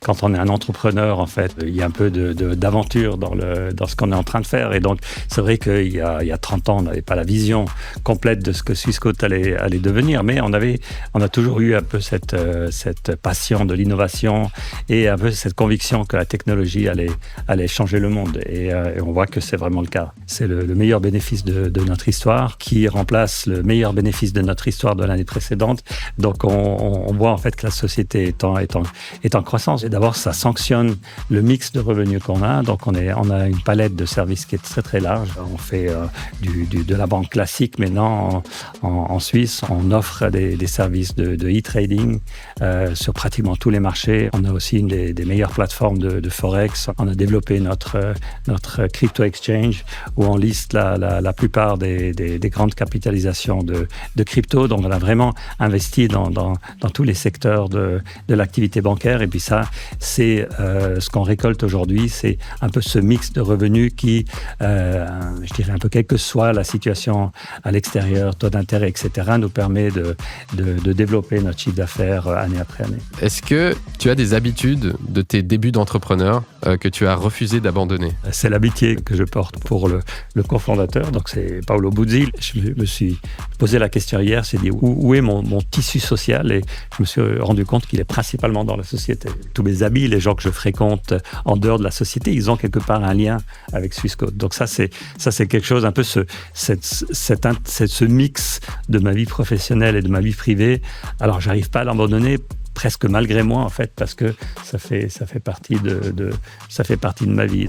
Quand on est un entrepreneur, en fait, il y a un peu d'aventure dans ce qu'on est en train de faire. Et donc, c'est vrai qu'il y a 30 ans, on n'avait pas la vision complète de ce que Swissquote allait devenir, mais on a toujours eu un peu cette passion de l'innovation et un peu cette conviction que la technologie allait changer le monde. Et on voit que c'est vraiment le cas. C'est le meilleur bénéfice de notre histoire qui remplace le meilleur bénéfice de notre histoire de l'année précédente. Donc, on voit en fait que la société est en croissance. Et d'abord, ça sanctionne le mix de revenus qu'on a. Donc, on a une palette de services qui est très, très large. On fait de la banque classique. Maintenant, en Suisse, on offre des services de e-trading sur pratiquement tous les marchés. On a aussi une des meilleures plateformes de Forex. On a développé notre crypto exchange où on liste la plupart des grandes capitalisations de crypto. Donc, on a vraiment investi dans tous les secteurs de l'activité bancaire. Et puis ça, c'est ce qu'on récolte aujourd'hui, c'est un peu ce mix de revenus qui, je dirais un peu quelle que soit la situation à l'extérieur, taux d'intérêt, etc., nous permet de développer notre chiffre d'affaires année après année. Est-ce que tu as des habitudes de tes débuts d'entrepreneur que tu as refusé d'abandonner? C'est l'amitié que je porte pour le cofondateur, donc c'est Paolo Buzzi. Je me suis posé la question hier, j'ai dit où est mon tissu social, et je me suis rendu compte qu'il est principalement dans la société. Tous mes amis, les gens que je fréquente en dehors de la société, ils ont quelque part un lien avec Swissquote. Donc ça c'est quelque chose, un peu ce mix de ma vie professionnelle et de ma vie privée. Alors j'arrive pas à l'abandonner, presque malgré moi en fait, parce que ça fait partie de ma vie.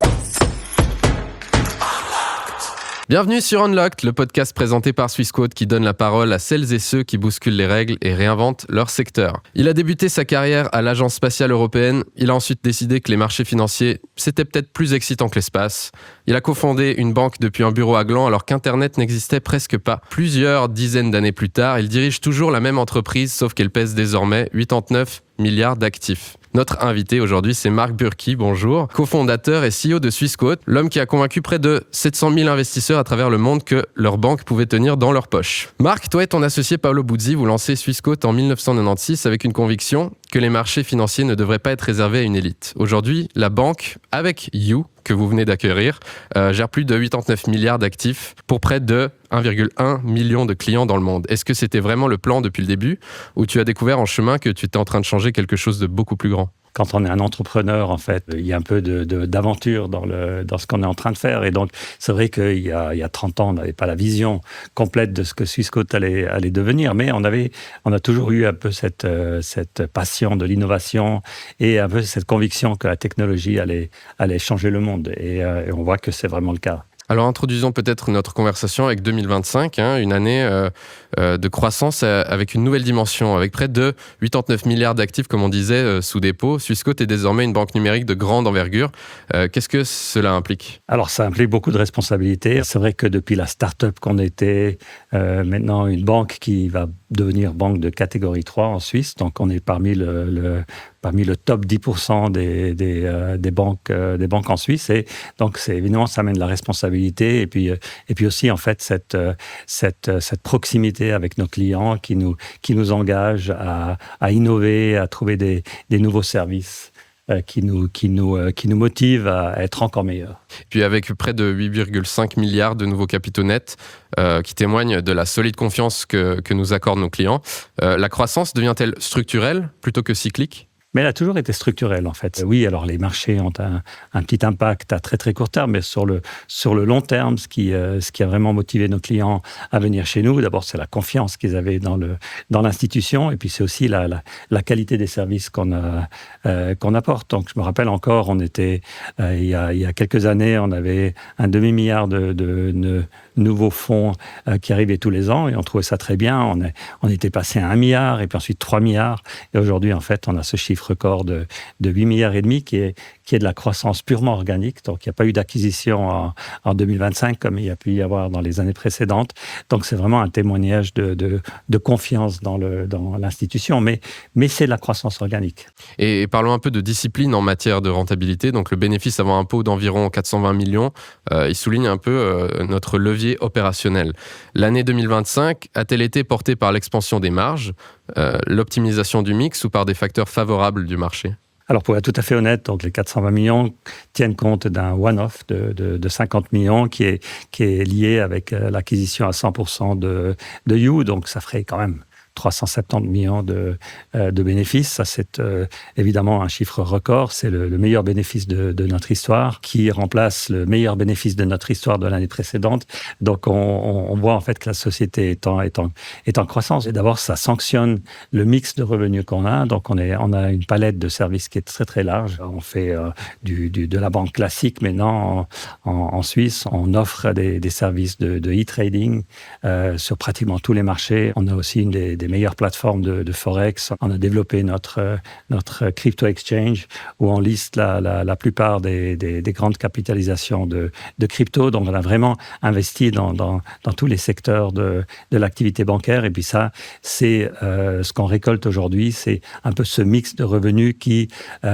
Bienvenue sur Unlocked, le podcast présenté par Swissquote qui donne la parole à celles et ceux qui bousculent les règles et réinventent leur secteur. Il a débuté sa carrière à l'Agence spatiale européenne. Il a ensuite décidé que les marchés financiers, c'était peut-être plus excitant que l'espace. Il a cofondé une banque depuis un bureau à Gland alors qu'Internet n'existait presque pas. Plusieurs dizaines d'années plus tard, il dirige toujours la même entreprise, sauf qu'elle pèse désormais 89 milliards d'actifs. Notre invité aujourd'hui, c'est Marc Burki, bonjour, cofondateur et CEO de Swissquote, l'homme qui a convaincu près de 700 000 investisseurs à travers le monde que leur banque pouvait tenir dans leur poche. Marc, toi et ton associé Paolo Buzzi, vous lancez Swissquote en 1996 avec une conviction que les marchés financiers ne devraient pas être réservés à une élite. Aujourd'hui, la banque, avec You, que vous venez d'acquérir, gère plus de 89 milliards d'actifs pour près de 1,1 million de clients dans le monde. Est-ce que c'était vraiment le plan depuis le début ou tu as découvert en chemin que tu étais en train de changer quelque chose de beaucoup plus grand? Quand on est un entrepreneur, en fait, il y a un peu d'aventure dans ce qu'on est en train de faire. Et donc, c'est vrai qu'il y a 30 ans, on n'avait pas la vision complète de ce que Swissquote allait devenir, mais on a toujours eu un peu cette passion de l'innovation et un peu cette conviction que la technologie allait changer le monde. Et on voit que c'est vraiment le cas. Alors introduisons peut-être notre conversation avec 2025, une année de croissance avec une nouvelle dimension, avec près de 89 milliards d'actifs, comme on disait, sous dépôt. Swissquote est désormais une banque numérique de grande envergure. Qu'est-ce que cela implique? Alors ça implique beaucoup de responsabilités. C'est vrai que depuis la start-up qu'on était, maintenant une banque qui va devenir banque de catégorie 3 en Suisse, donc on est parmi le top 10% des banques en Suisse, et donc évidemment ça amène de la responsabilité et puis aussi en fait cette proximité avec nos clients qui nous engage à innover, à trouver des nouveaux services qui nous motive à être encore meilleurs. Puis avec près de 8,5 milliards de nouveaux capitaux nets qui témoignent de la solide confiance que nous accordent nos clients, la croissance devient-elle structurelle plutôt que cyclique? Mais elle a toujours été structurelle, en fait. Oui, alors les marchés ont un petit impact à très très court terme, mais sur le long terme, ce qui a vraiment motivé nos clients à venir chez nous, d'abord, c'est la confiance qu'ils avaient dans l'institution, et puis c'est aussi la qualité des services qu'on apporte. Donc, je me rappelle encore, on était, il y a quelques années, on avait un demi-milliard de nouveaux fonds qui arrivaient tous les ans, et on trouvait ça très bien. On était passé à 1 milliard, et puis ensuite 3 milliards, et aujourd'hui, en fait, on a ce chiffre record de 8 milliards et demi qui est de la croissance purement organique. Donc, il n'y a pas eu d'acquisition en 2025 comme il y a pu y avoir dans les années précédentes. Donc, c'est vraiment un témoignage de confiance dans l'institution, mais c'est de la croissance organique. Et parlons un peu de discipline en matière de rentabilité. Donc, le bénéfice avant impôt d'environ 420 millions, il souligne un peu notre levier opérationnel. L'année 2025 a-t-elle été portée par l'expansion des marges, l'optimisation du mix ou par des facteurs favorables du marché? Alors, pour être tout à fait honnête, donc les 420 millions tiennent compte d'un one-off de 50 millions qui est lié avec l'acquisition à 100% de You. Donc, ça ferait quand même 370 millions de bénéfices. Ça, c'est évidemment un chiffre record. C'est le meilleur bénéfice de notre histoire qui remplace le meilleur bénéfice de notre histoire de l'année précédente. Donc, on voit en fait que la société est en croissance. Et d'abord, ça sanctionne le mix de revenus qu'on a. Donc, on a une palette de services qui est très, très large. On fait de la banque classique. Maintenant, en Suisse, on offre des services de e-trading sur pratiquement tous les marchés. On a aussi une des meilleures plateformes de Forex. On a développé notre crypto exchange où on liste la plupart des grandes capitalisations de crypto. Donc, on a vraiment investi dans tous les secteurs de l'activité bancaire. Et puis ça, c'est ce qu'on récolte aujourd'hui. C'est un peu ce mix de revenus qui,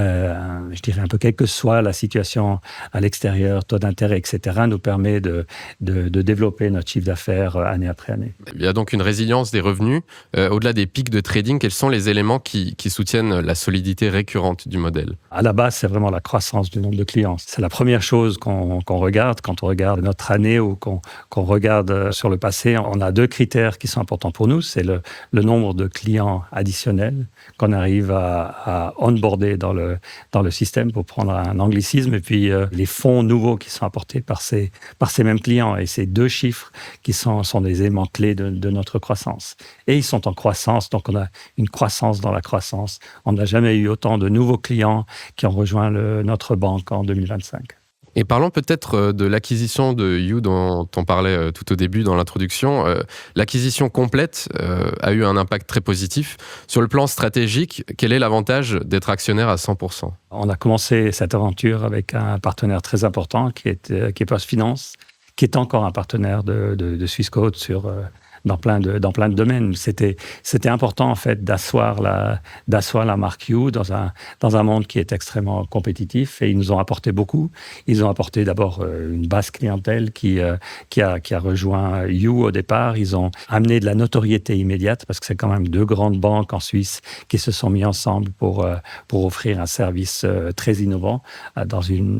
je dirais un peu quelle que soit la situation à l'extérieur, taux d'intérêt, etc., nous permet de développer notre chiffre d'affaires année après année. Il y a donc une résilience des revenus. Au-delà des pics de trading, quels sont les éléments qui soutiennent la solidité récurrente du modèle ? À la base, c'est vraiment la croissance du nombre de clients. C'est la première chose qu'on regarde quand on regarde notre année ou qu'on regarde sur le passé. On a 2 critères qui sont importants pour nous. C'est le nombre de clients additionnels qu'on arrive à onboarder dans le système, pour prendre un anglicisme, et puis les fonds nouveaux qui sont apportés par ces mêmes clients. Et ces 2 chiffres qui sont des éléments clés de notre croissance. Et ils sont en croissance, donc on a une croissance dans la croissance. On n'a jamais eu autant de nouveaux clients qui ont rejoint notre banque en 2025. Et parlons peut-être de l'acquisition de You dont on parlait tout au début dans l'introduction. L'acquisition complète a eu un impact très positif. Sur le plan stratégique, quel est l'avantage d'être actionnaire à 100%? On a commencé cette aventure avec un partenaire très important qui est PostFinance, qui est encore un partenaire de Swissquote dans plein de domaines. C'était important en fait d'asseoir la marque You dans un monde qui est extrêmement compétitif, et ils nous ont apporté beaucoup. Ils ont apporté d'abord une basse clientèle qui a rejoint You au départ. Ils ont amené de la notoriété immédiate, parce que c'est quand même 2 grandes banques en Suisse qui se sont mis ensemble pour offrir un service très innovant à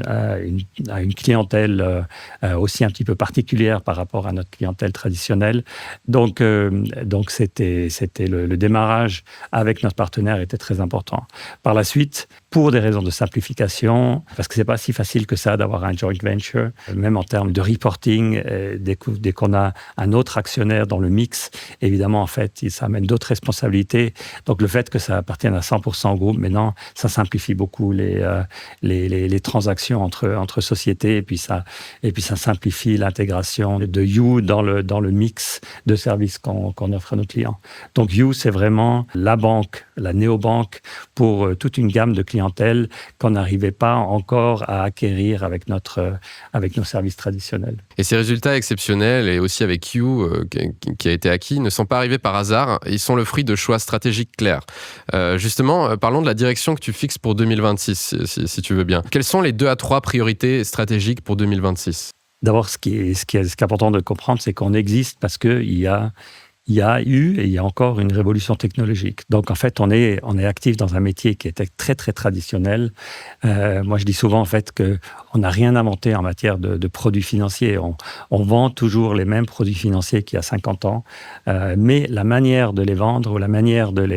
une clientèle aussi un petit peu particulière par rapport à notre clientèle traditionnelle. Donc c'était le démarrage avec notre partenaire était très important. Par la suite, pour des raisons de simplification, parce que c'est pas si facile que ça d'avoir un joint venture, même en termes de reporting, dès qu'on a un autre actionnaire dans le mix, évidemment, en fait, ça amène d'autres responsabilités. Donc, le fait que ça appartienne à 100% au groupe, maintenant, ça simplifie beaucoup les transactions entre sociétés, et puis ça simplifie l'intégration de You dans le mix de services qu'on offre à nos clients. Donc, You, c'est vraiment la banque, la néobanque pour toute une gamme de clientèle qu'on n'arrivait pas encore à acquérir avec nos services traditionnels. Et ces résultats exceptionnels, et aussi avec You, qui a été acquis, ne sont pas arrivés par hasard. Ils sont le fruit de choix stratégiques clairs. Justement, parlons de la direction que tu fixes pour 2026, si tu veux bien. Quelles sont les 2 à 3 priorités stratégiques pour 2026 ? D'abord, ce qui est important de comprendre, c'est qu'on existe parce qu'il y a eu et il y a encore une révolution technologique. Donc, en fait, on est actif dans un métier qui était très, très traditionnel. Moi, je dis souvent, en fait, qu'on n'a rien inventé en matière de produits financiers. On vend toujours les mêmes produits financiers qu'il y a 50 ans, mais la manière de les vendre ou la manière de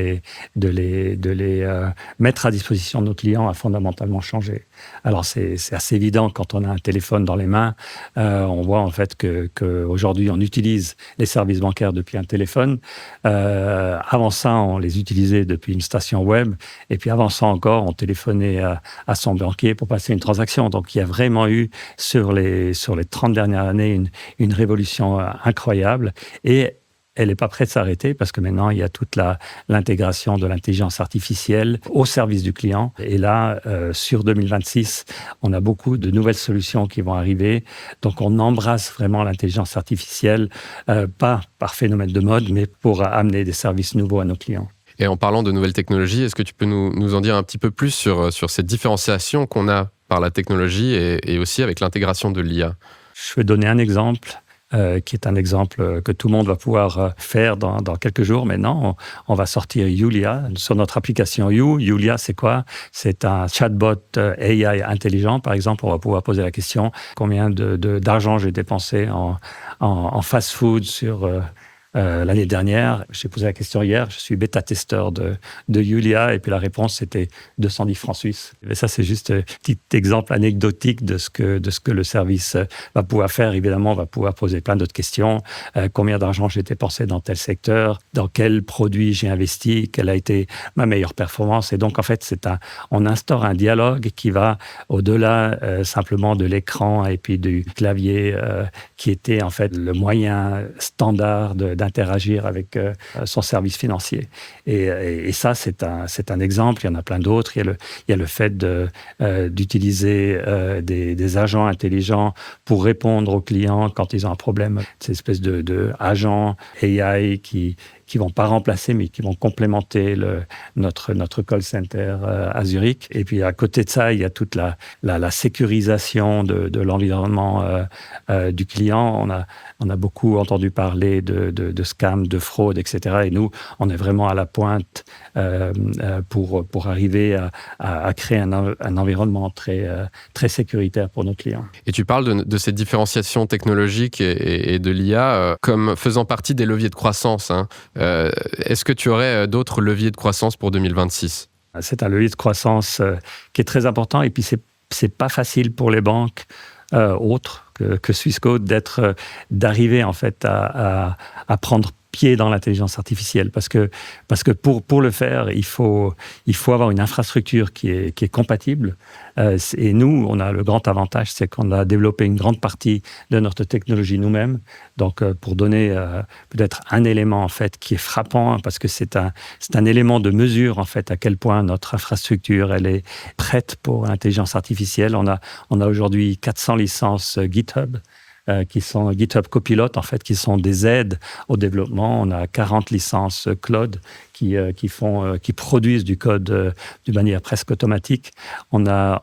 les mettre à disposition de nos clients a fondamentalement changé. Alors, c'est assez évident quand on a un téléphone dans les mains. On voit, en fait, qu'aujourd'hui, on utilise les services bancaires depuis un téléphone. Avant ça, on les utilisait depuis une station web. Et puis avant ça encore, on téléphonait à son banquier pour passer une transaction. Donc, il y a vraiment eu, sur les 30 dernières années, une révolution incroyable. Et elle n'est pas prête de s'arrêter, parce que maintenant, il y a toute l'intégration de l'intelligence artificielle au service du client. Et là, sur 2026, on a beaucoup de nouvelles solutions qui vont arriver. Donc, on embrasse vraiment l'intelligence artificielle, pas par phénomène de mode, mais pour amener des services nouveaux à nos clients. Et en parlant de nouvelles technologies, est-ce que tu peux nous en dire un petit peu plus sur cette différenciation qu'on a par la technologie et aussi avec l'intégration de l'IA ? Je vais donner un exemple. qui est un exemple que tout le monde va pouvoir faire dans quelques jours. Maintenant, on va sortir Yulia sur notre application You. Yulia, c'est quoi? C'est un chatbot AI intelligent. Par exemple, on va pouvoir poser la question combien d'argent j'ai dépensé en fast-food sur l'année dernière. J'ai posé la question hier, je suis bêta-testeur de Yulia, et puis la réponse, c'était 210 francs suisses. Et ça, c'est juste un petit exemple anecdotique de ce que le service va pouvoir faire. Évidemment, on va pouvoir poser plein d'autres questions. Combien d'argent j'ai dépensé dans tel secteur? Dans quel produit j'ai investi? Quelle a été ma meilleure performance? Et donc, en fait, on instaure un dialogue qui va au-delà simplement de l'écran et puis du clavier qui était en fait le moyen standard d'interagir avec son service financier. Et ça, c'est un exemple. Il y en a plein d'autres. Il y a le fait d'utiliser des agents intelligents pour répondre aux clients quand ils ont un problème. Ces espèces de agents AI qui vont pas remplacer, mais qui vont complémenter notre call center à Zurich. Et puis, à côté de ça, il y a toute la sécurisation de l'environnement du client. On a beaucoup entendu parler de scams, de fraude, etc. Et nous, on est vraiment à la pointe pour arriver à créer un environnement très sécuritaire pour nos clients. Et tu parles de cette différenciation technologique et de l'IA comme faisant partie des leviers de croissance, hein. Est-ce que tu aurais d'autres leviers de croissance pour 2026? C'est un levier de croissance qui est très important, et puis c'est pas facile pour les banques autres que Swissquote d'arriver en fait à prendre pied dans l'intelligence artificielle, parce que pour le faire, il faut avoir une infrastructure qui est compatible. Et nous, on a le grand avantage, c'est qu'on a développé une grande partie de notre technologie nous-mêmes. Donc, pour donner peut-être un élément en fait qui est frappant, hein, parce que c'est un élément de mesure en fait à quel point notre infrastructure elle est prête pour l'intelligence artificielle. On a aujourd'hui 400 licences GitHub. Qui sont GitHub Copilot, en fait, qui sont des aides au développement. On a 40 licences Claude qui produisent du code d'une manière presque automatique. On a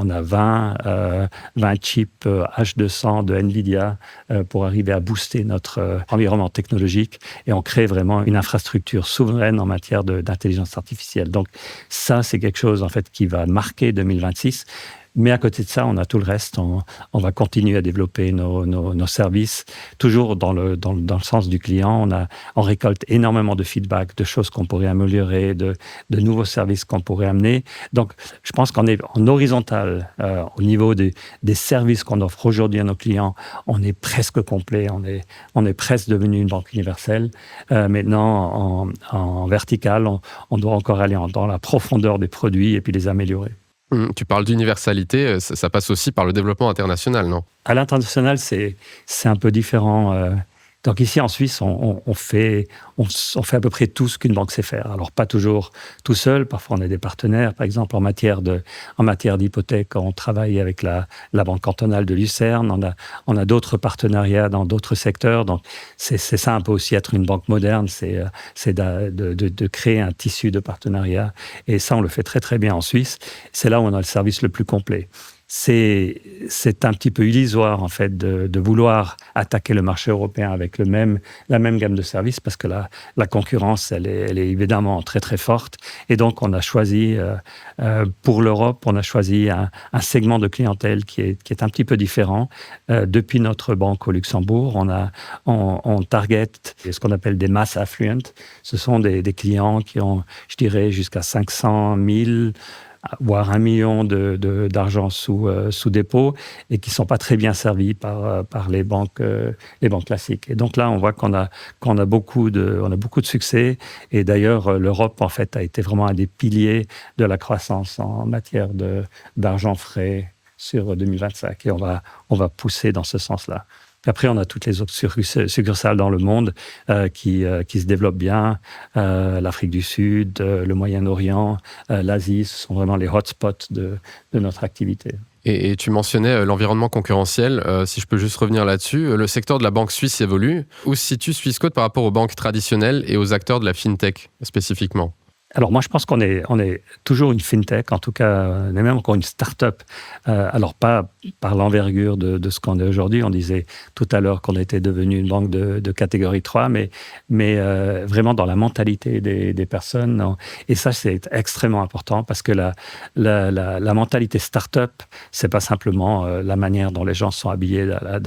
20 chips H200 de NVIDIA pour arriver à booster notre environnement technologique, et on crée vraiment une infrastructure souveraine en matière d'intelligence artificielle. Donc ça, c'est quelque chose en fait qui va marquer 2026. Mais à côté de ça, on a tout le reste. On va continuer à développer nos services, toujours dans le sens du client. On récolte énormément de feedback, de choses qu'on pourrait améliorer, de nouveaux services qu'on pourrait amener. Donc, je pense qu'on est en horizontal au niveau des services qu'on offre aujourd'hui à nos clients. On est presque complet. On est presque devenu une banque universelle. Maintenant, en vertical, on doit encore aller dans la profondeur des produits et puis les améliorer. Tu parles d'universalité, ça passe aussi par le développement international, non? À l'international, c'est un peu différent. Donc ici, en Suisse, on fait à peu près tout ce qu'une banque sait faire. Alors, pas toujours tout seul. Parfois, on a des partenaires. Par exemple, en matière d'hypothèque, on travaille avec la Banque cantonale de Lucerne. On a d'autres partenariats dans d'autres secteurs. Donc, c'est ça un peu aussi être une banque moderne. C'est de créer un tissu de partenariat. Et ça, on le fait très, très bien en Suisse. C'est là où on a le service le plus complet. C'est un petit peu illusoire, en fait, de vouloir attaquer le marché européen avec la même gamme de services, parce que la concurrence, elle est évidemment très, très forte. Et donc, on a choisi, pour l'Europe, on a choisi un segment de clientèle qui est un petit peu différent. Depuis notre banque au Luxembourg, on target ce qu'on appelle des mass affluent. Ce sont des clients qui ont, je dirais, jusqu'à 500 000 voire 1 million d'argent sous dépôt, et qui ne sont pas très bien servis par les banques classiques. Et donc là, on voit qu'on a beaucoup de succès. Et d'ailleurs, l'Europe, en fait, a été vraiment un des piliers de la croissance en matière d'argent frais sur 2025. Et on va pousser dans ce sens-là. Après, on a toutes les autres succursales dans le monde qui se développent bien. L'Afrique du Sud, le Moyen-Orient, l'Asie, ce sont vraiment les hotspots de notre activité. Et tu mentionnais l'environnement concurrentiel. Si je peux juste revenir là-dessus, le secteur de la banque suisse évolue. Où se situe Swissquote par rapport aux banques traditionnelles et aux acteurs de la fintech spécifiquement? Alors moi, je pense qu'on est toujours une fintech, en tout cas, on est même encore une start-up. Alors pas par l'envergure de ce qu'on est aujourd'hui. On disait tout à l'heure qu'on était devenu une banque de catégorie 3, mais vraiment dans la mentalité des personnes. Non. Et ça, c'est extrêmement important parce que la mentalité start-up, c'est pas simplement la manière dont les gens sont habillés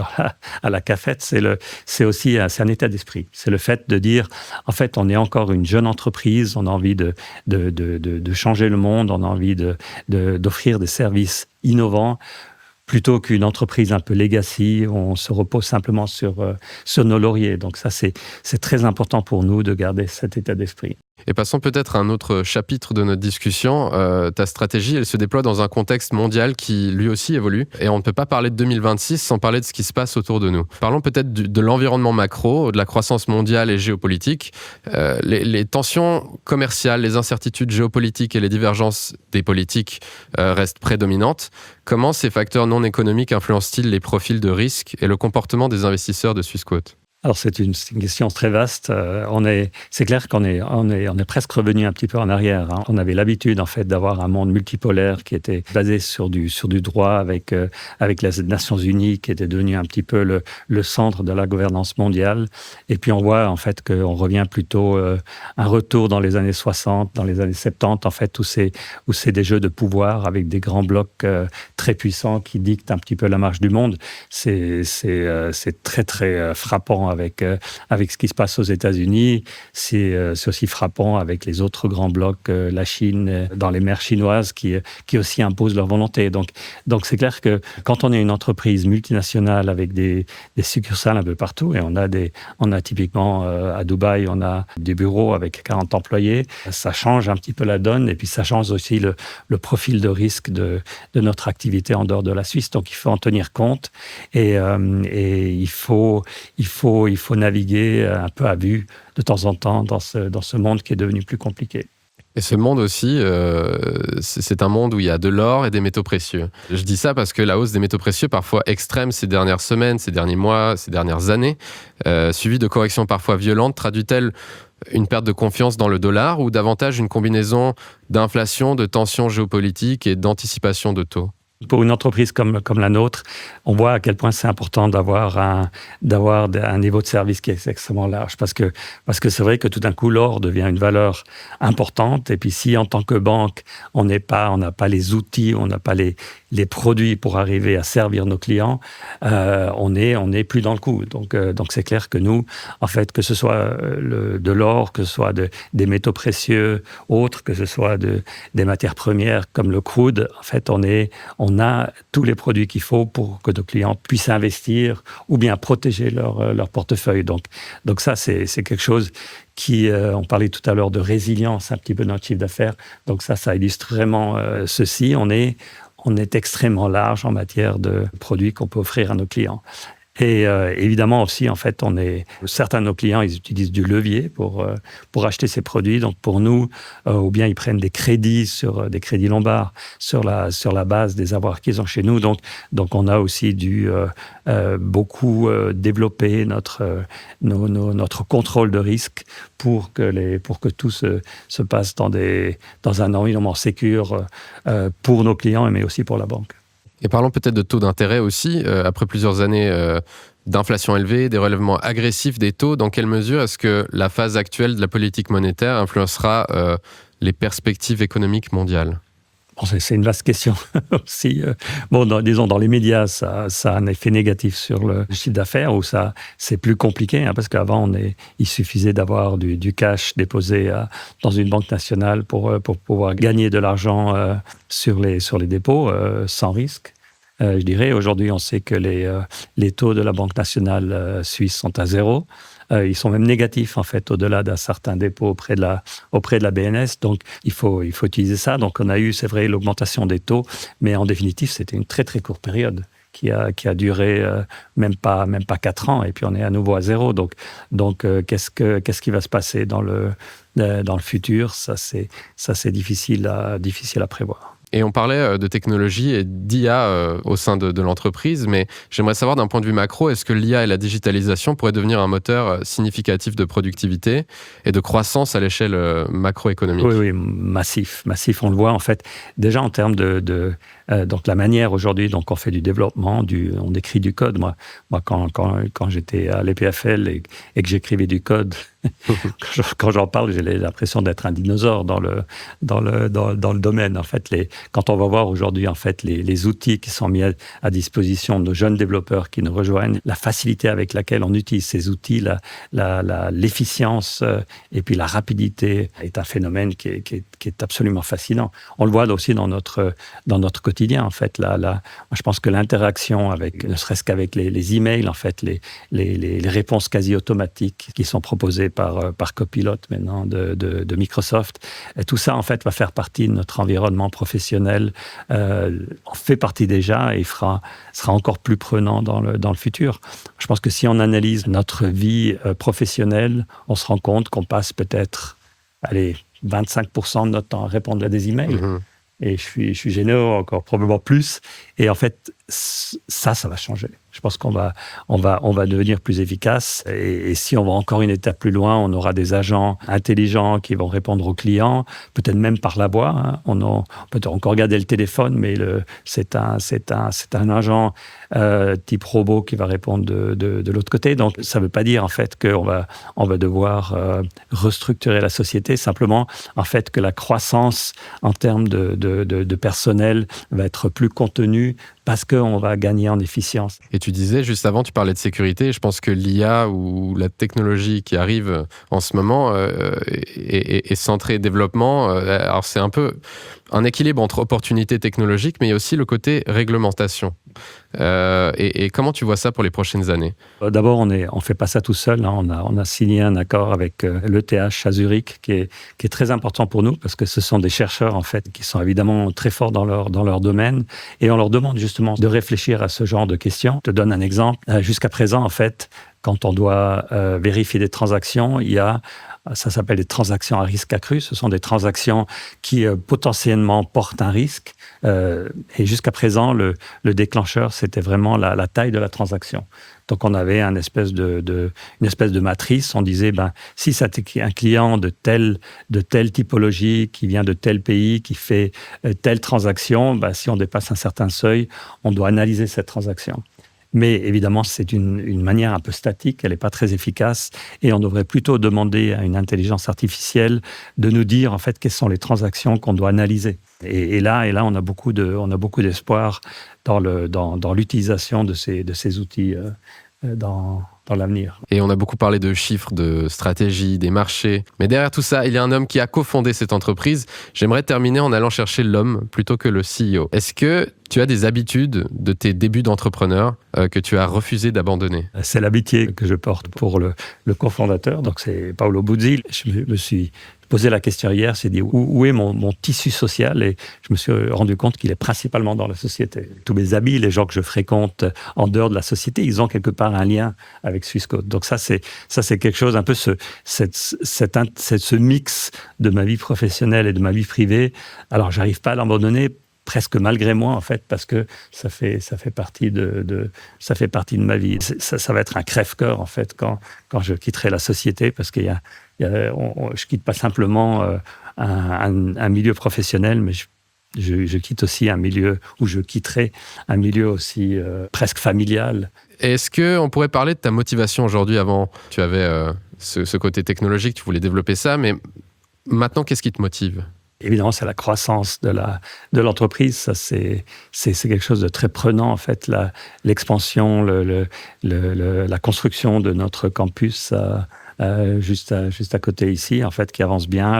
à la cafette, c'est aussi c'est un état d'esprit. C'est le fait de dire, en fait, on est encore une jeune entreprise, on a envie de changer le monde, on a envie d'offrir des services innovants plutôt qu'une entreprise un peu legacy où on se repose simplement sur nos lauriers. Donc ça, c'est très important pour nous de garder cet état d'esprit. Et passons peut-être à un autre chapitre de notre discussion. Ta stratégie, elle se déploie dans un contexte mondial qui, lui aussi, évolue. Et on ne peut pas parler de 2026 sans parler de ce qui se passe autour de nous. Parlons peut-être de l'environnement macro, de la croissance mondiale et géopolitique. Les tensions commerciales, les incertitudes géopolitiques et les divergences des politiques restent prédominantes. Comment ces facteurs non économiques influencent-ils les profils de risque et le comportement des investisseurs de Swissquote ? Alors c'est une question très vaste. C'est clair qu'on est presque revenu un petit peu en arrière. Hein. On avait l'habitude en fait d'avoir un monde multipolaire qui était basé sur du droit avec les Nations Unies qui était devenu un petit peu le centre de la gouvernance mondiale. Et puis on voit en fait qu'on revient plutôt un retour dans les années 60, dans les années 70 en fait où c'est des jeux de pouvoir avec des grands blocs très puissants qui dictent un petit peu la marche du monde. C'est très très frappant avec ce qui se passe aux États-Unis. C'est aussi frappant avec les autres grands blocs, la Chine, dans les mers chinoises, qui aussi imposent leur volonté. Donc c'est clair que quand on est une entreprise multinationale avec des succursales un peu partout, et on a typiquement à Dubaï, on a des bureaux avec 40 employés, ça change un petit peu la donne, et puis ça change aussi le profil de risque de notre activité en dehors de la Suisse. Donc il faut en tenir compte, et il faut naviguer un peu à vue de temps en temps dans ce monde qui est devenu plus compliqué. Et ce monde aussi, c'est un monde où il y a de l'or et des métaux précieux. Je dis ça parce que la hausse des métaux précieux, parfois extrême ces dernières semaines, ces derniers mois, ces dernières années, suivie de corrections parfois violentes, traduit-elle une perte de confiance dans le dollar ou davantage une combinaison d'inflation, de tensions géopolitiques et d'anticipation de taux ? Pour une entreprise comme la nôtre, on voit à quel point c'est important d'avoir un niveau de service qui est extrêmement large. Parce que c'est vrai que tout d'un coup, l'or devient une valeur importante. Et puis si en tant que banque, on n'a pas les outils, on n'a pas les produits pour arriver à servir nos clients, on est plus dans le coup. Donc c'est clair que nous, en fait, que ce soit de l'or, que ce soit des métaux précieux, autres, que ce soit des matières premières comme le crude, en fait, on a tous les produits qu'il faut pour que nos clients puissent investir ou bien protéger leur portefeuille. Donc ça, c'est quelque chose qui, on parlait tout à l'heure de résilience un petit peu dans notre chiffre d'affaires. Donc ça illustre vraiment ceci. On est extrêmement large en matière de produits qu'on peut offrir à nos clients. Et évidemment aussi, en fait, certains de nos clients, ils utilisent du levier pour acheter ces produits. Donc pour nous, ou bien ils prennent des crédits des crédits lombards sur la base des avoirs qu'ils ont chez nous. Donc on a aussi dû beaucoup développer notre contrôle de risque pour que tout se passe dans un environnement sécure pour nos clients, mais aussi pour la banque. Et parlons peut-être de taux d'intérêt aussi. Après plusieurs années d'inflation élevée, des relèvements agressifs des taux, dans quelle mesure est-ce que la phase actuelle de la politique monétaire influencera les perspectives économiques mondiales ? Bon, c'est une vaste question aussi. Disons, dans les médias, ça a un effet négatif sur le chiffre d'affaires, où c'est plus compliqué, hein, parce qu'avant, il suffisait d'avoir du cash déposé dans une banque nationale pour pouvoir gagner de l'argent sur les dépôts sans risque. Je dirais, aujourd'hui, on sait que les taux de la Banque nationale suisse sont à 0. Ils sont même négatifs, en fait, au-delà d'un certain dépôt auprès de la BNS. Donc, il faut utiliser ça. Donc, on a eu, c'est vrai, l'augmentation des taux, mais en définitive, c'était une très, très courte période qui a duré même pas 4 ans, et puis on est à nouveau à 0. Donc qu'est-ce qui va se passer dans le futur ? Ça, c'est difficile à prévoir. Et on parlait de technologie et d'IA au sein de l'entreprise, mais j'aimerais savoir d'un point de vue macro, est-ce que l'IA et la digitalisation pourraient devenir un moteur significatif de productivité et de croissance à l'échelle macroéconomique? Oui, massif. On le voit en fait déjà en termes donc la manière aujourd'hui dont on fait du développement, on écrit du code. Moi quand j'étais à l'EPFL et que j'écrivais du code, quand j'en parle, j'ai l'impression d'être un dinosaure dans le domaine. En fait, quand on va voir aujourd'hui en fait les outils qui sont mis à disposition de nos jeunes développeurs qui nous rejoignent, la facilité avec laquelle on utilise ces outils, l'efficience et puis la rapidité est un phénomène qui est absolument fascinant. On le voit aussi dans notre quotidien en fait. Moi, je pense que l'interaction avec, ne serait-ce qu'avec les emails en fait, les réponses quasi automatiques qui sont proposées par Copilot maintenant de Microsoft. Et tout ça, en fait, va faire partie de notre environnement professionnel. On fait partie déjà et sera encore plus prenant dans le futur. Je pense que si on analyse notre vie professionnelle, on se rend compte qu'on passe peut-être 25% de notre temps à répondre à des emails. Mm-hmm. Et je suis généreux, encore probablement plus. Et en fait, ça va changer. Je pense qu'on va devenir plus efficace. Et si on va encore une étape plus loin, on aura des agents intelligents qui vont répondre aux clients, peut-être même par la voix. Hein. On peut encore regarder le téléphone, mais c'est un agent type robot qui va répondre de l'autre côté. Donc, ça ne veut pas dire en fait qu'on va devoir restructurer la société. Simplement, en fait, que la croissance en termes de personnel va être plus contenue parce qu'on va gagner en efficience. Et tu disais, juste avant, tu parlais de sécurité. Je pense que l'IA ou la technologie qui arrive en ce moment est centrée développement. Alors, c'est un peu un équilibre entre opportunités technologiques, mais il y a aussi le côté réglementation. Et comment tu vois ça pour les prochaines années? D'abord, on fait pas ça tout seul. Hein. On a signé un accord avec l'ETH à Zurich qui est très important pour nous parce que ce sont des chercheurs en fait qui sont évidemment très forts dans leur domaine et on leur demande justement de réfléchir à ce genre de questions. Je te donne un exemple. Jusqu'à présent, en fait, quand on doit vérifier des transactions, ça s'appelle des transactions à risque accru. Ce sont des transactions qui potentiellement portent un risque. Et jusqu'à présent, le déclencheur, c'était vraiment la taille de la transaction. Donc, on avait une espèce de matrice. On disait, si c'est un client de telle typologie, qui vient de tel pays, qui fait telle transaction, si on dépasse un certain seuil, on doit analyser cette transaction. Mais évidemment, c'est une manière un peu statique, elle n'est pas très efficace et on devrait plutôt demander à une intelligence artificielle de nous dire en fait quelles sont les transactions qu'on doit analyser. Et là, on a beaucoup d'espoir dans l'utilisation de ces outils dans l'avenir. Et on a beaucoup parlé de chiffres, de stratégie, des marchés. Mais derrière tout ça, il y a un homme qui a cofondé cette entreprise. J'aimerais terminer en allant chercher l'homme plutôt que le CEO. Est-ce que tu as des habitudes de tes débuts d'entrepreneur que tu as refusé d'abandonner? C'est l'amitié que je porte pour le cofondateur, donc c'est Paolo Buzzi. Je me suis posé la question hier, c'est dit où est mon tissu social, et je me suis rendu compte qu'il est principalement dans la société. Tous mes amis, les gens que je fréquente en dehors de la société, ils ont quelque part un lien avec Swissquote. Donc ça c'est quelque chose, un peu ce mix de ma vie professionnelle et de ma vie privée. Alors j'arrive pas à l'abandonner, presque malgré moi en fait, parce que ça fait partie de ma vie. Ça va être un crève-cœur en fait quand je quitterai la société, parce qu'il je quitte pas simplement un milieu professionnel, mais je quitte aussi un milieu, où je quitterai un milieu aussi presque familial. Est-ce qu'on pourrait parler de ta motivation aujourd'hui? Avant, tu avais ce côté technologique, tu voulais développer ça, mais maintenant, qu'est-ce qui te motive? Évidemment, c'est la croissance de l'entreprise. Ça, c'est quelque chose de très prenant, en fait. L'expansion, la construction de notre campus juste à côté ici, en fait, qui avance bien.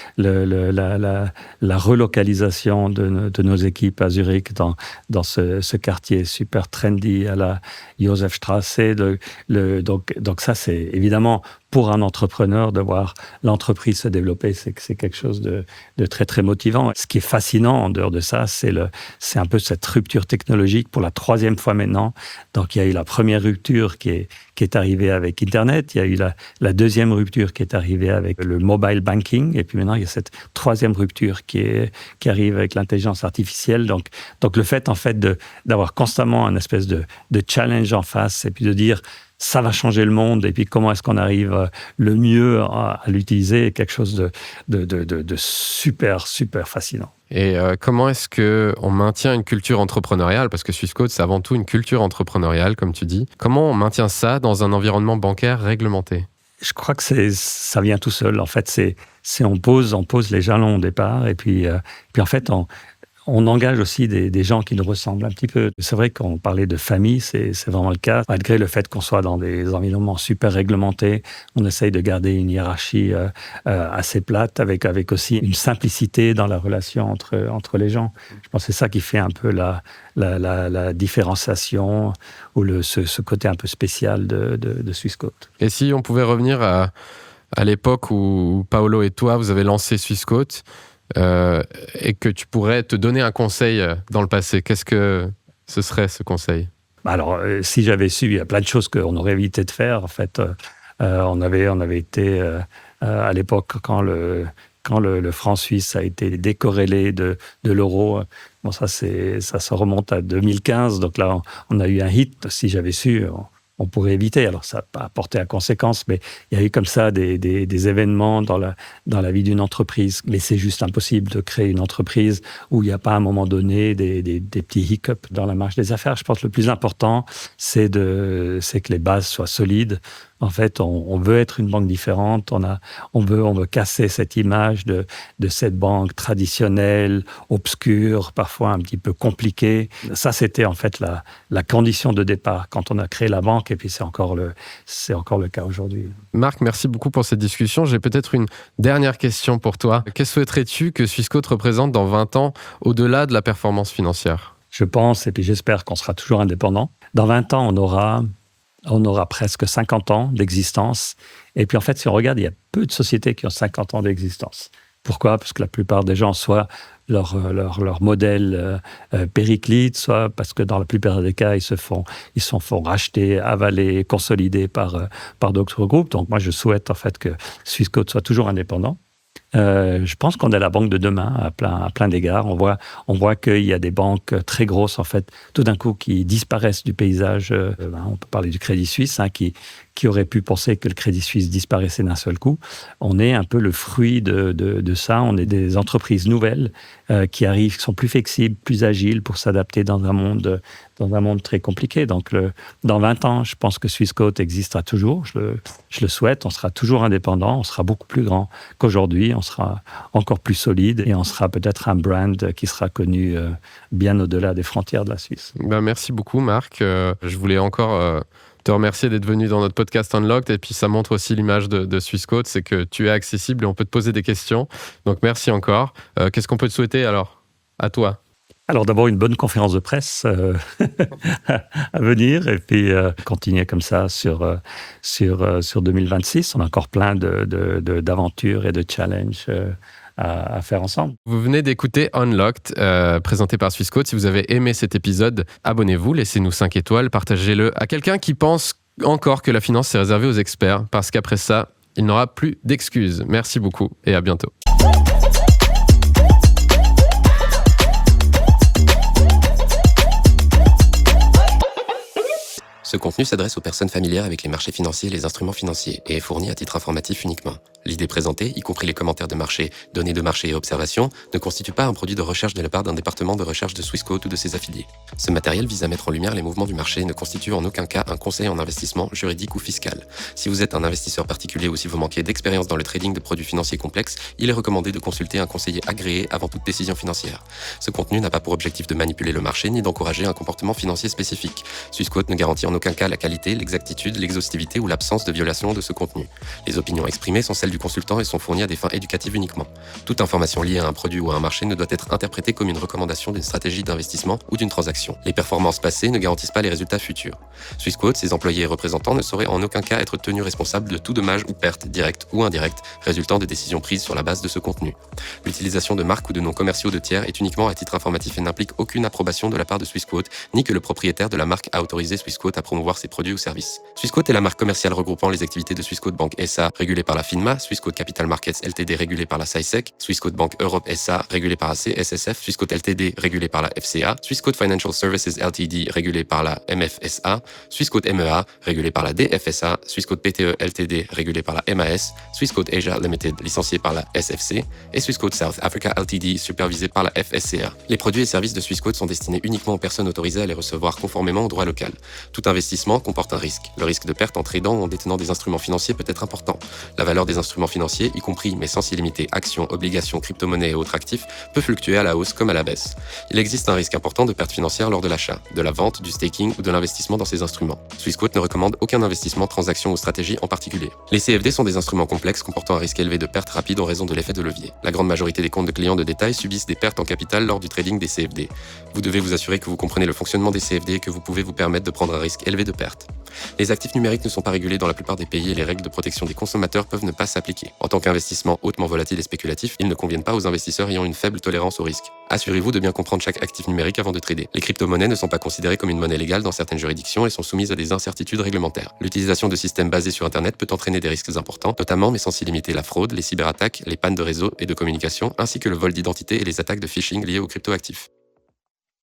La relocalisation de nos équipes à Zurich dans ce quartier super trendy à la Josefstrasse. Donc ça, c'est évidemment pour un entrepreneur de voir l'entreprise se développer, c'est quelque chose de très, très motivant. Ce qui est fascinant en dehors de ça, c'est un peu cette rupture technologique pour la 3e fois maintenant. Donc, il y a eu la première rupture qui est arrivée avec Internet. Il y a eu la 2e rupture qui est arrivée avec le mobile banking. Et puis maintenant, il y a cette 3e rupture qui arrive avec l'intelligence artificielle. Donc le fait, en fait, d'avoir constamment un espèce de challenge en face et puis de dire ça va changer le monde et puis comment est-ce qu'on arrive le mieux à l'utiliser est quelque chose de super, super fascinant. Et comment est-ce qu'on maintient une culture entrepreneuriale? Parce que Swissquote, c'est avant tout une culture entrepreneuriale, comme tu dis. Comment on maintient ça dans un environnement bancaire réglementé? Je crois que ça vient tout seul. En fait, on pose les jalons au départ et puis en fait, on engage aussi des gens qui nous ressemblent un petit peu. C'est vrai qu'on parlait de famille, c'est vraiment le cas. Malgré le fait qu'on soit dans des environnements super réglementés, on essaye de garder une hiérarchie assez plate, avec aussi une simplicité dans la relation entre les gens. Je pense que c'est ça qui fait un peu la différenciation ou ce côté un peu spécial de Swissquote. Et si on pouvait revenir à l'époque où Paolo et toi, vous avez lancé Swissquote, et que tu pourrais te donner un conseil dans le passé, qu'est-ce que ce serait ce conseil? Alors, si j'avais su, il y a plein de choses qu'on aurait évité de faire. En fait, on avait été à l'époque quand le franc suisse a été décorrélé de l'euro. Bon, ça se remonte à 2015. Donc là, on a eu un hit. Si j'avais su, on pourrait éviter. Alors, ça n'a pas porté à conséquence, mais il y a eu comme ça des événements dans la vie d'une entreprise. Mais c'est juste impossible de créer une entreprise où il n'y a pas à un moment donné des petits hiccups dans la marche des affaires. Je pense que le plus important, c'est que les bases soient solides. En fait, on veut être une banque différente. On veut casser cette image de cette banque traditionnelle, obscure, parfois un petit peu compliquée. Ça, c'était en fait la condition de départ quand on a créé la banque. Et puis, c'est encore le cas aujourd'hui. Marc, merci beaucoup pour cette discussion. J'ai peut-être une dernière question pour toi. Que souhaiterais-tu que Swissquote représente dans 20 ans, au-delà de la performance financière? Je pense, et puis j'espère qu'on sera toujours indépendant. Dans 20 ans, on aura presque 50 ans d'existence. Et puis en fait, si on regarde, il y a peu de sociétés qui ont 50 ans d'existence. Pourquoi? Parce que la plupart des gens, soit leur modèle périclite, soit parce que dans la plupart des cas, ils se font racheter, avaler, consolider par d'autres groupes. Donc moi, je souhaite en fait que Swissquote soit toujours indépendant. Je pense qu'on est la banque de demain à plein d'égards. On voit qu'il y a des banques très grosses, en fait, tout d'un coup, qui disparaissent du paysage. On peut parler du Crédit Suisse, qui aurait pu penser que le Crédit Suisse disparaissait d'un seul coup. On est un peu le fruit de ça. On est des entreprises nouvelles qui arrivent, qui sont plus flexibles, plus agiles pour s'adapter dans un monde très compliqué. Donc, dans 20 ans, je pense que Swissquote existera toujours. Je le souhaite. On sera toujours indépendant. On sera beaucoup plus grand qu'aujourd'hui. On sera encore plus solide et on sera peut-être un brand qui sera connu bien au-delà des frontières de la Suisse. Merci beaucoup, Marc. Je voulais encore te remercier d'être venu dans notre podcast Unlocked. Et puis, ça montre aussi l'image de Swissquote, c'est que tu es accessible et on peut te poser des questions. Donc, merci encore. Qu'est-ce qu'on peut te souhaiter alors à toi? Alors d'abord, une bonne conférence de presse à venir et puis continuer comme ça sur 2026. On a encore plein d'aventures et de challenges à faire ensemble. Vous venez d'écouter Unlocked, présenté par Swissquote. Si vous avez aimé cet épisode, abonnez-vous, laissez-nous 5 étoiles, partagez-le à quelqu'un qui pense encore que la finance c'est réservé aux experts, parce qu'après ça, il n'aura plus d'excuses. Merci beaucoup et à bientôt. Ce contenu s'adresse aux personnes familières avec les marchés financiers et les instruments financiers et est fourni à titre informatif uniquement. L'idée présentée, y compris les commentaires de marché, données de marché et observations, ne constitue pas un produit de recherche de la part d'un département de recherche de Swissquote ou de ses affiliés. Ce matériel vise à mettre en lumière les mouvements du marché et ne constitue en aucun cas un conseil en investissement juridique ou fiscal. Si vous êtes un investisseur particulier ou si vous manquez d'expérience dans le trading de produits financiers complexes, il est recommandé de consulter un conseiller agréé avant toute décision financière. Ce contenu n'a pas pour objectif de manipuler le marché ni d'encourager un comportement financier spécifique. Swissquote ne garantit en aucun aucun cas la qualité, l'exactitude, l'exhaustivité ou l'absence de violation de ce contenu. Les opinions exprimées sont celles du consultant et sont fournies à des fins éducatives uniquement. Toute information liée à un produit ou à un marché ne doit être interprétée comme une recommandation d'une stratégie d'investissement ou d'une transaction. Les performances passées ne garantissent pas les résultats futurs. Swissquote, ses employés et représentants ne sauraient en aucun cas être tenus responsables de tout dommage ou perte, directe ou indirecte, résultant de décisions prises sur la base de ce contenu. L'utilisation de marques ou de noms commerciaux de tiers est uniquement à titre informatif et n'implique aucune approbation de la part de Swissquote, ni que le propriétaire de la marque a autorisé Swissquote à promouvoir ses produits ou services. Swissquote est la marque commerciale regroupant les activités de Swissquote Bank SA, régulée par la FINMA, Swissquote Capital Markets Ltd, régulée par la SISEC, Swissquote Bank Europe SA, régulée par la CSSF, Swissquote Ltd, régulée par la FCA, Swissquote Financial Services Ltd, régulée par la MFSA, Swissquote MEA, régulée par la DFSA, Swissquote PTE Ltd, régulée par la MAS, Swissquote Asia Limited, licenciée par la SFC, et Swissquote South Africa Ltd, supervisée par la FSCA. Les produits et services de Swissquote sont destinés uniquement aux personnes autorisées à les recevoir conformément au droit local. Tout investissement comporte un risque. Le risque de perte en tradant ou en détenant des instruments financiers peut être important. La valeur des instruments financiers, y compris mais sans s'y limiter actions, obligations, crypto-monnaies et autres actifs, peut fluctuer à la hausse comme à la baisse. Il existe un risque important de perte financière lors de l'achat, de la vente, du staking ou de l'investissement dans ces instruments. Swissquote ne recommande aucun investissement, transaction ou stratégie en particulier. Les CFD sont des instruments complexes comportant un risque élevé de perte rapide en raison de l'effet de levier. La grande majorité des comptes de clients de détail subissent des pertes en capital lors du trading des CFD. Vous devez vous assurer que vous comprenez le fonctionnement des CFD et que vous pouvez vous permettre de prendre un risque élevé de perte. Les actifs numériques ne sont pas régulés dans la plupart des pays et les règles de protection des consommateurs peuvent ne pas s'appliquer. En tant qu'investissement hautement volatile et spéculatif, ils ne conviennent pas aux investisseurs ayant une faible tolérance au risque. Assurez-vous de bien comprendre chaque actif numérique avant de trader. Les crypto-monnaies ne sont pas considérées comme une monnaie légale dans certaines juridictions et sont soumises à des incertitudes réglementaires. L'utilisation de systèmes basés sur Internet peut entraîner des risques importants, notamment mais sans s'y limiter la fraude, les cyberattaques, les pannes de réseau et de communication, ainsi que le vol d'identité et les attaques de phishing liées aux cryptoactifs.